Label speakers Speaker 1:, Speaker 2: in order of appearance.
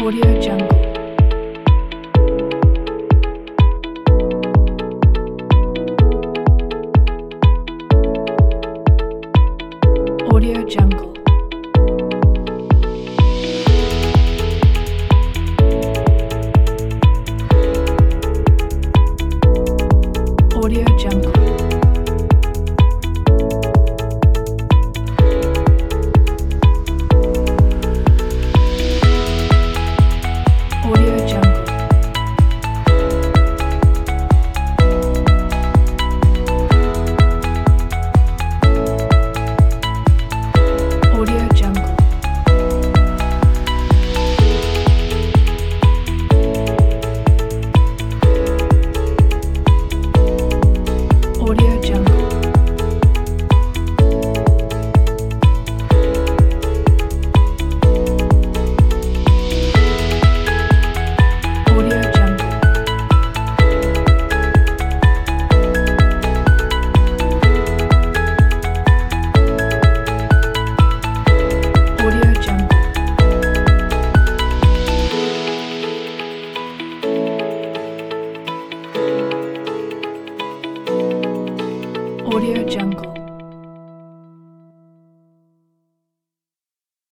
Speaker 1: Audio Jungle. Audio Jungle. Audio Jungle. Audio Jungle. Audio Jungle. Audio Jungle. Audio Jungle. Audio Jungle. Audio Jungle.